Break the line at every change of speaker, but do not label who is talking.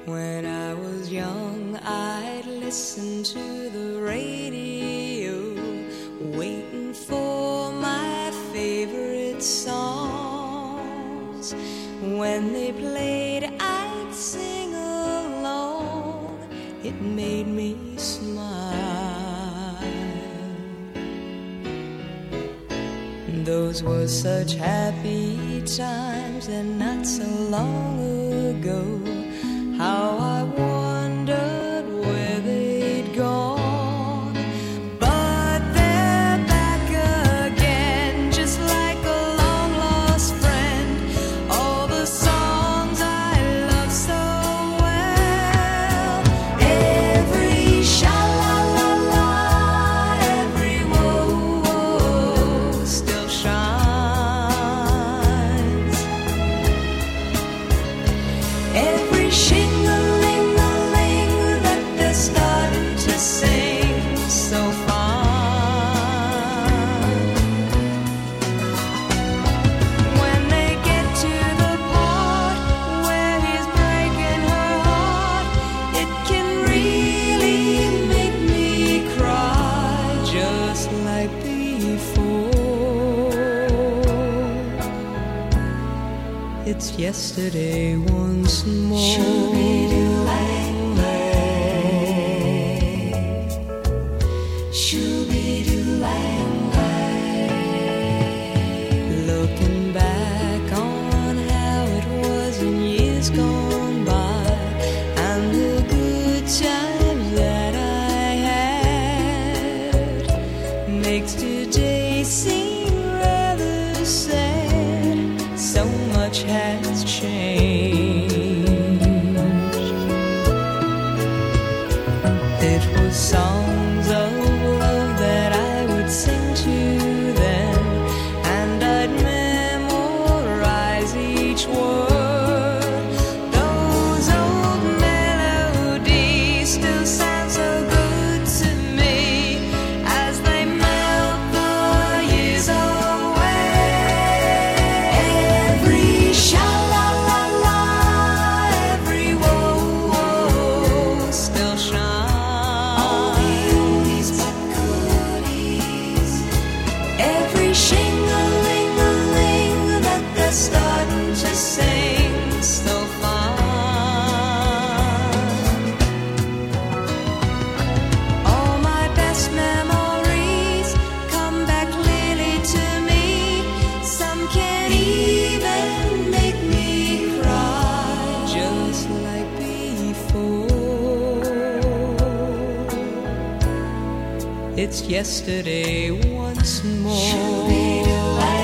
When I was young, I'd listen to the radio, waiting for my favorite songs. When they played, I'd sing along. It made me smile. Those were such happy times, and not so long ago. How I wondered where they'd gone. But they're back again, just like a long-lost friend. All the songs I love so well. Every sha-la-la-la, every whoa-whoa still shines. Every shing-a-ling-a-ling that they're starting to sing so fine. When they get to the part where he's breaking her heart, it can really make me cry, just like before. It's yesterday once more. Looking back on how it was in years gone by, and the good times that I had, makes today seem rather sad. So much has changed. It was songs of love that I would sing to them, and I'd memorize each word. Those old melodies still sound so good to me as they melt the years away. Every sha-la-la-la, every whoa-whoa still shines. All the oldies but goodies. Every shing-a-ling-a-ling that they're starting to sing so fine. All my best memories come back clearly to me. Some can even make me cry, just like before. It's yesterday once more.